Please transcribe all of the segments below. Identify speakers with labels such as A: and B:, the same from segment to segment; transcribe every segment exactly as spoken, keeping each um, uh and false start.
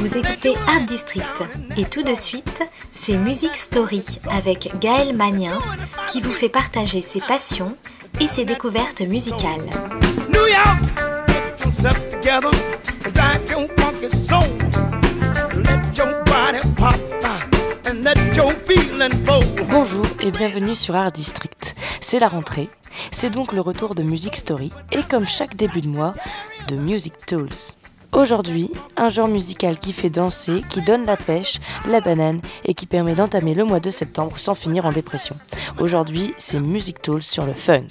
A: Vous écoutez Art District et tout de suite, c'est Music Story avec Gaël Magnin qui vous fait partager ses passions et ses découvertes musicales. New York, get yourself together, drive your funky soul, let your body pop and let your feeling flow. Bonjour et bienvenue sur Art District. C'est la rentrée, c'est donc le retour de Music Story et comme chaque début de mois, de Music Tools. Aujourd'hui, un genre musical qui fait danser, qui donne la pêche, la banane et qui permet d'entamer le mois de septembre sans finir en dépression. Aujourd'hui, c'est Music Tools sur le funk.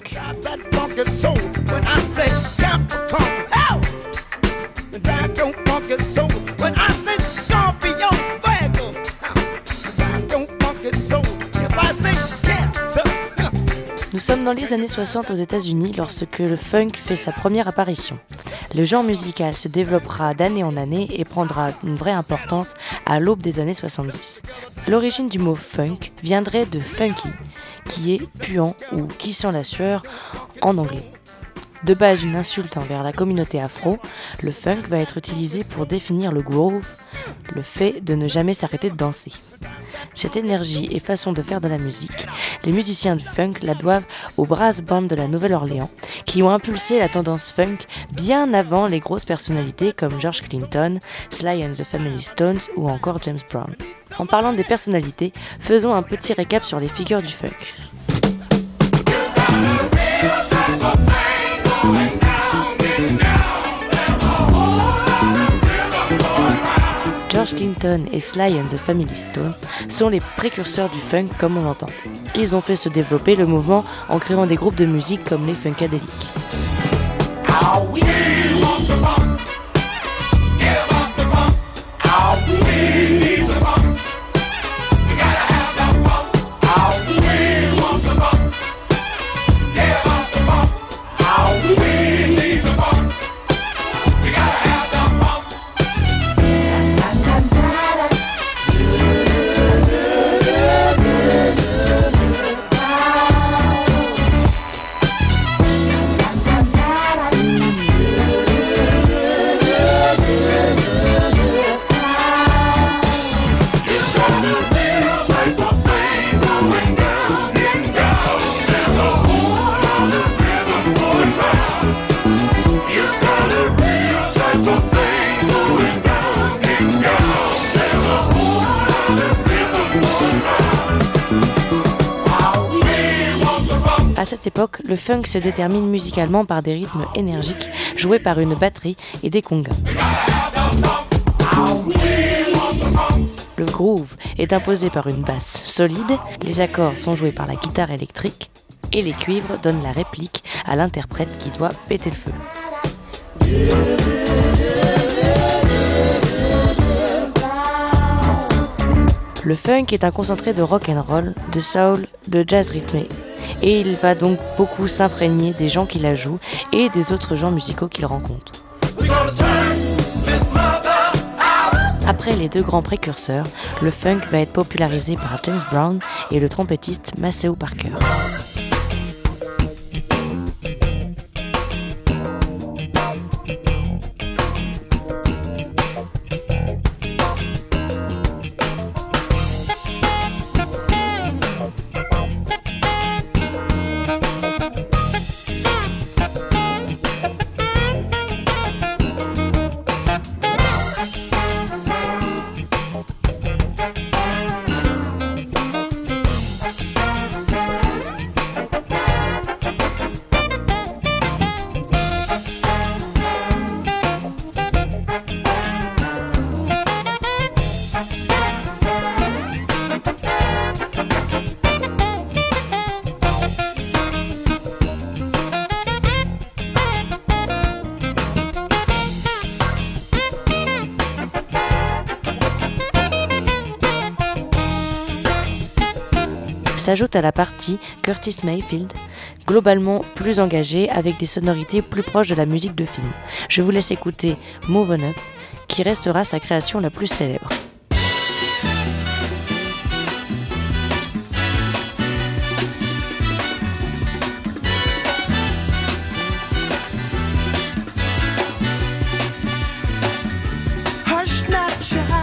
A: Nous sommes dans les années soixante aux États-Unis lorsque le funk fait sa première apparition. Le genre musical se développera d'année en année et prendra une vraie importance à l'aube des années soixante-dix. L'origine du mot funk viendrait de funky, qui est puant ou qui sent la sueur en anglais. De base une insulte envers la communauté afro, le funk va être utilisé pour définir le groove, le fait de ne jamais s'arrêter de danser. Cette énergie et façon de faire de la musique, les musiciens du funk la doivent aux brass bands de la Nouvelle-Orléans qui ont impulsé la tendance funk bien avant les grosses personnalités comme George Clinton, Sly and the Family Stones ou encore James Brown. En parlant des personnalités, faisons un petit récap sur les figures du funk. George Clinton et Sly and the Family Stones sont les précurseurs du funk comme on l'entend. Ils ont fait se développer le mouvement en créant des groupes de musique comme les Funkadelics. À cette époque, le funk se détermine musicalement par des rythmes énergiques joués par une batterie et des congas. Le groove est imposé par une basse solide, les accords sont joués par la guitare électrique et les cuivres donnent la réplique à l'interprète qui doit péter le feu. Le funk est un concentré de rock and roll, de soul, de jazz rythmé. Et il va donc beaucoup s'imprégner des gens qui la jouent et des autres genres musicaux qu'il rencontre. Après les deux grands précurseurs, le funk va être popularisé par James Brown et le trompettiste Maceo Parker. S'ajoute à la partie Curtis Mayfield, globalement plus engagée avec des sonorités plus proches de la musique de film. Je vous laisse écouter Move On Up, qui restera sa création la plus célèbre.
B: Hush not, child.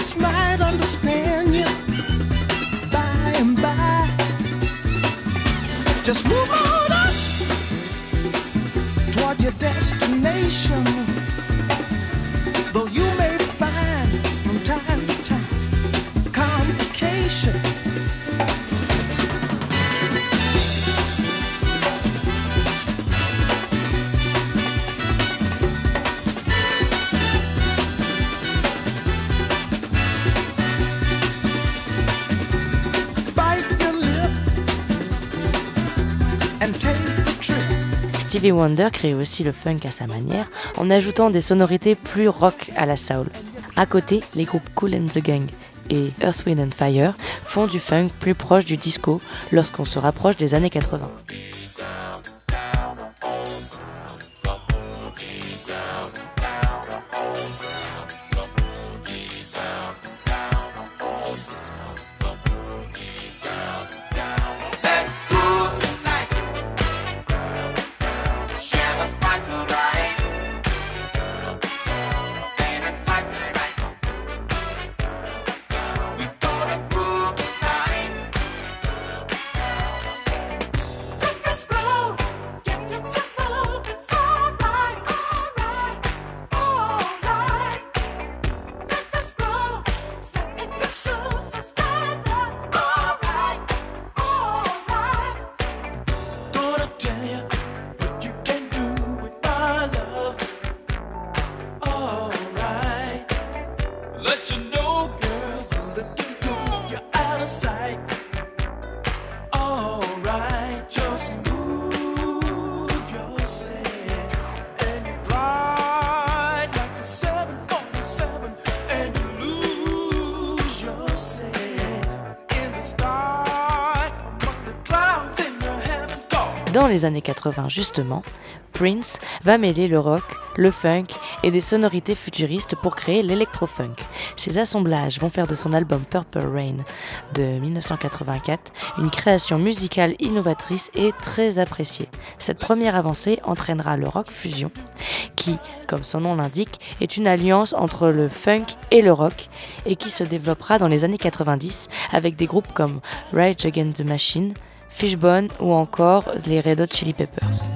B: folks might understand you by and by. Just move on up toward your destination. Though you may find from time to time complication.
A: Stevie Wonder crée aussi le funk à sa manière en ajoutant des sonorités plus rock à la soul. À côté, les groupes Kool and the Gang et Earth, Wind and Fire font du funk plus proche du disco lorsqu'on se rapproche des années quatre-vingts. Dans les années quatre-vingts justement, Prince va mêler le rock, le funk et des sonorités futuristes pour créer l'électro-funk. Ces assemblages vont faire de son album Purple Rain de dix-neuf cent quatre-vingt-quatre une création musicale innovatrice et très appréciée. Cette première avancée entraînera le rock fusion qui, comme son nom l'indique, est une alliance entre le funk et le rock et qui se développera dans les années quatre-vingt-dix avec des groupes comme Rage Against the Machine, Fishbone ou encore les Red Hot Chili Peppers.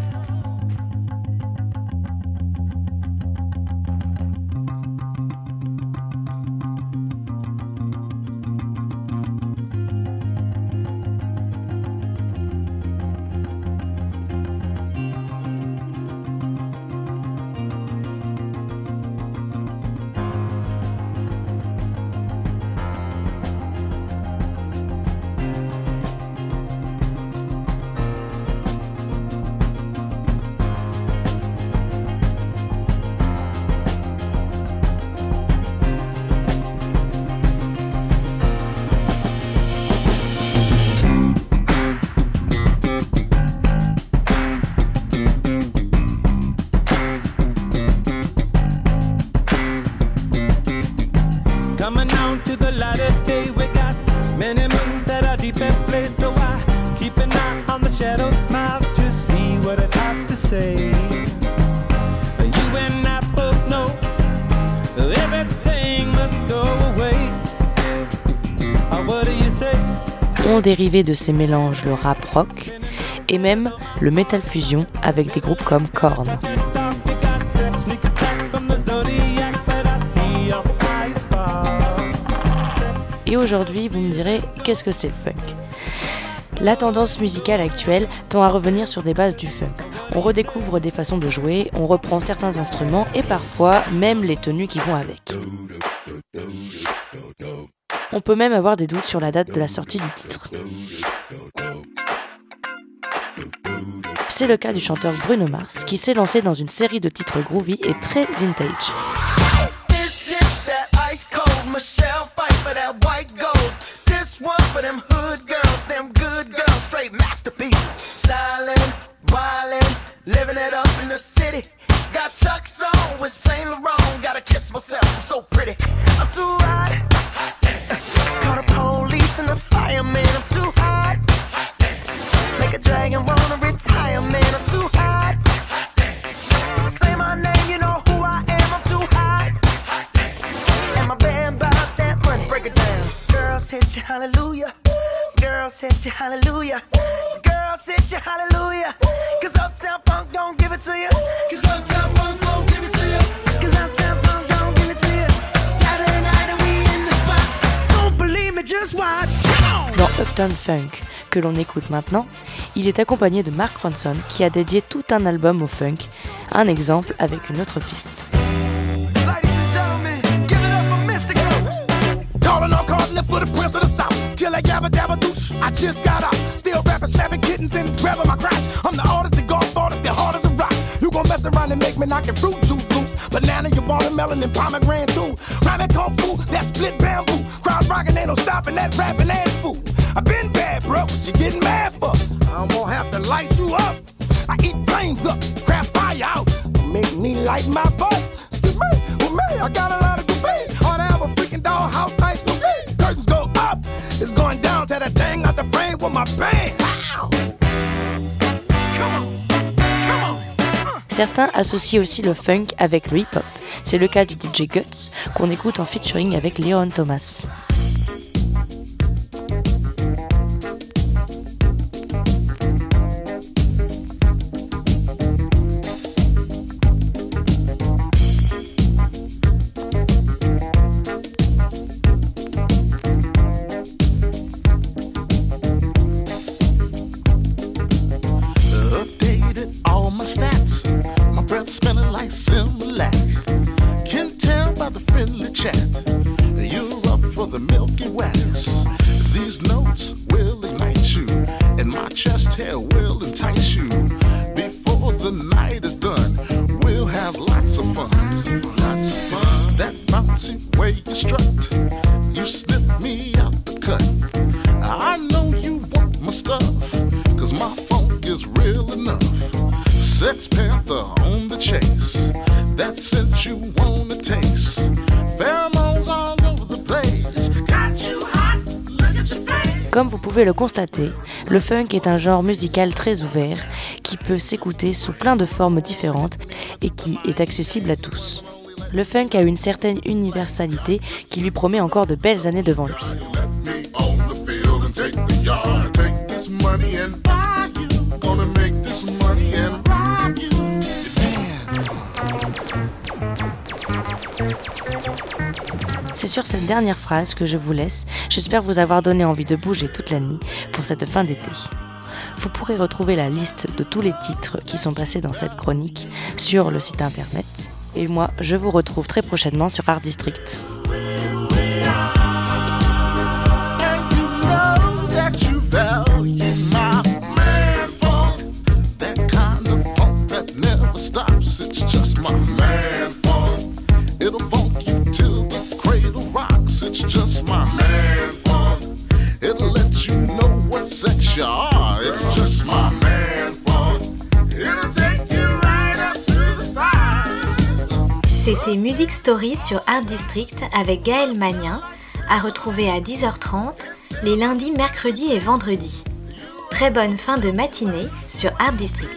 C: Coming on to the light of day, we got many moons that are deep at play. So I keep an eye on the shadow smile to see what it has to say. You and I both know everything must go away. Oh, what do you say?
A: Ont dérivé de ces mélanges le rap rock et même le metal fusion avec des groupes comme Korn. Et aujourd'hui, vous me direz, qu'est-ce que c'est le funk ? La tendance musicale actuelle tend à revenir sur des bases du funk. On redécouvre des façons de jouer, on reprend certains instruments et parfois même les tenues qui vont avec. On peut même avoir des doutes sur la date de la sortie du titre. C'est le cas du chanteur Bruno Mars qui s'est lancé dans une série de titres groovy et très vintage.
B: Michelle fight for that white gold. This one for them hood girls, them good girls, straight masterpieces. Stylin', wildin', living it up in the city. Got Chuck's on with Saint Laurent. Gotta kiss myself, I'm so pretty. I'm too hot. Call the police and the fireman. I'm too hot. Make a dragon wanna retire, man. I'm too hot. Say my name, you know who I am. I'm too hot. And my band about hit you hallelujah. Girls hit you hallelujah. Girls hit you hallelujah. Cause Uptown Funk don't give it to you. Cause Uptown Funk don't give it to you. Cause Uptown Funk don't give it to you. Saturday night and we in the spot. Don't believe me, just watch.
A: Dans Uptown Funk, que l'on écoute maintenant, il est accompagné de Mark Ronson qui a dédié tout un album au funk. Un exemple avec une autre piste.
D: For the prince of the south, kill a yabba dabba douche. I just got out, still rapping, slapping kittens and grabbing my crotch. I'm the artist, the golf artist, the hard as a rock. You gon' mess around and make me knock your fruit juice loose. Banana, your watermelon, and pomegranate too. Rhyming kung fu, that split bamboo. Crowd rocking, ain't no stopping that rapping ass fool. I been bad, bro, what you getting mad for? I'm gonna have to light you up. I eat flames up, crap fire out. Make me light my butt. Excuse me, with me, I got a lot of debate. Ought to have a freaking dollhouse nice to me. Curtains go up, it's going down to that thing out the frame with my band. Come on, come on. Uh.
A: Certains associent aussi le funk avec le hip-hop. C'est le cas du D J Guts, qu'on écoute en featuring avec Leon Thomas. Comme vous pouvez le constater, le funk est un genre musical très ouvert qui peut s'écouter sous plein de formes différentes et qui est accessible à tous. Le funk a une certaine universalité qui lui promet encore de belles années devant lui. C'est sur cette dernière phrase que je vous laisse. J'espère vous avoir donné envie de bouger toute la nuit pour cette fin d'été. Vous pourrez retrouver la liste de tous les titres qui sont passés dans cette chronique sur le site internet. Et moi, je vous retrouve très prochainement sur Art District.
E: C'était Music Story sur Art District avec Gaël Magnin, à retrouver à dix heures trente les lundis, mercredis et vendredis. Très bonne fin de matinée sur Art District.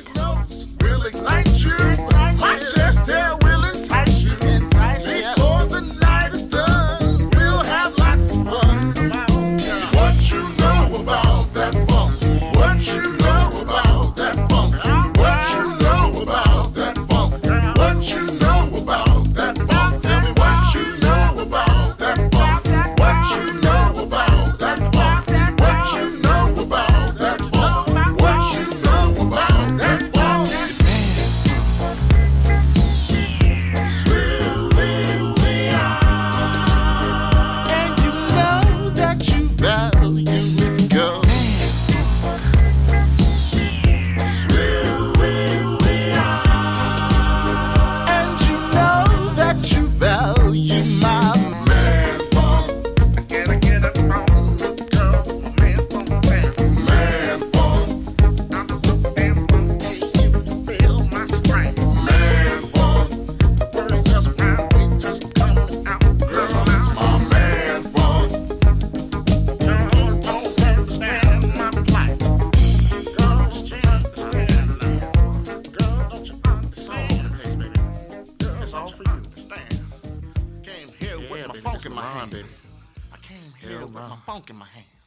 D: Funk in my hand, baby. I came here.
B: hell with my funk in my hand.